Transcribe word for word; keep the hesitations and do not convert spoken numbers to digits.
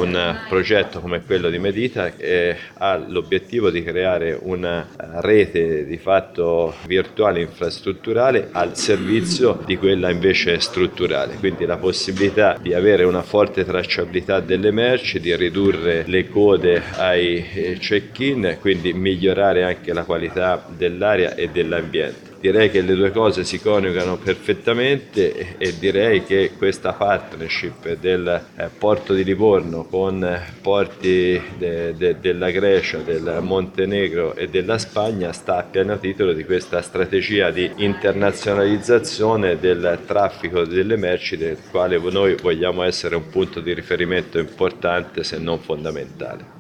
un progetto come quello di Medita che ha l'obiettivo di creare una rete di fatto virtuale infrastrutturale al servizio di quella invece strutturale, quindi la possibilità di avere una forte tracciabilità delle merci, di ridurre le code ai check-in, quindi migliorare anche la qualità dell'aria e dell'ambiente. Direi che le due cose si coniugano perfettamente e direi che questa partnership del porto di Livorno con porti de, de, della Grecia, del Montenegro e della Spagna sta a pieno titolo di questa strategia di internazionalizzazione del traffico delle merci, del quale noi vogliamo essere un punto di riferimento importante se non fondamentale.